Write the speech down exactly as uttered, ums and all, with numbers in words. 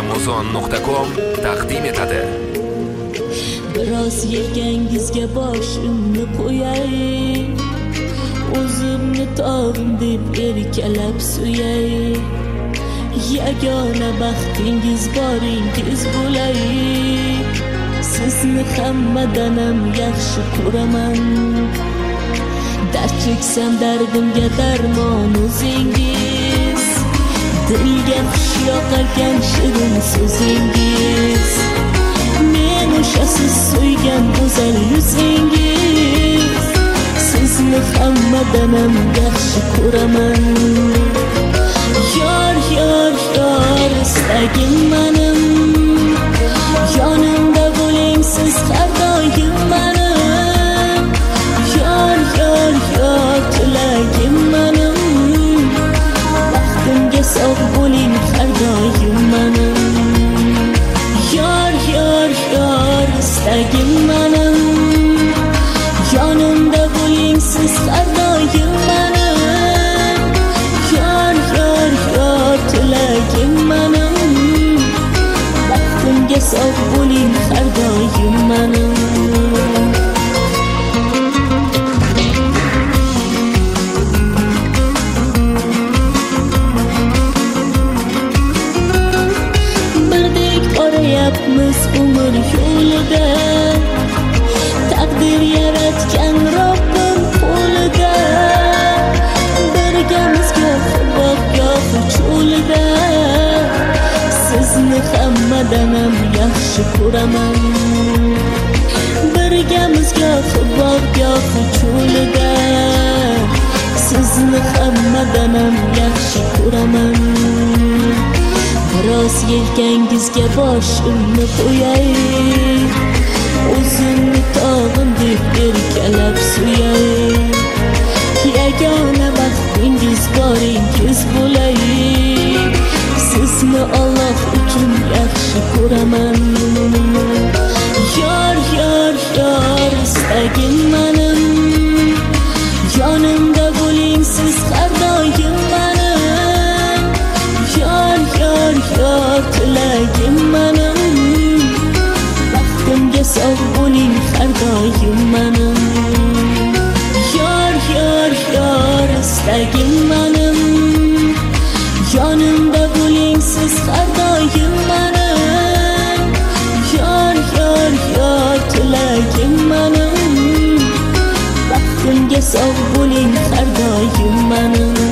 amazon nuqta com taqdim etadi. Biroz yelkangizga boshimni qo'yay, o'zimni tog'im deb erkalab suyay. Yagona baxtingiz boringiz bo'lay, sizni hammadan ham yaxshi ko'raman. Dard cheksam dardimga darmon o'zingiz, dilga xush yoqarkan shirin so'zingiz. Men o'sha siz so'ygan go'zal yuzingiz, sizni hammadan ham yaxshi ko'raman. Yor yor yor istagim menim, yonimda bo'ling siz har doim menim. Yor yor yor tilagim menim, baxtimga sog' bo'ling har doim menim. Yor yor yor istagim menim, yonimda bo'ling siz har doim menim. Yor yor yor tilagim menim, baxtimga sog' bo'ling har doim menim. Biz umr yo'lida, taqdir yaratgan Robbim qo'lida. Birgamiz goh bog' goh cho'lida, sizni hammadan ham yaxshi ko'raman. Birgamiz goh bog' goh cho'lida, sizni hammadan ham yaxshi ko'raman. Biroz yelkangizga boshimni qo'yay, o'zimni tog'im deb erkalab suyay. Yagona baxtingiz boringiz bo'lay, sizni Alloh uchun yaxshi ko'raman. Yor yor yor istagim menim, yonimda bo'ling siz har doim menim. Yor yor yor tilagim menim, baxtimga sog' bo'ling har doim menim. Yor yor yor istagim menim, yonimda bo'ling siz har doim menim. Yor yor yor tilagim menim, baxtimga sog' bo'ling har doim menim.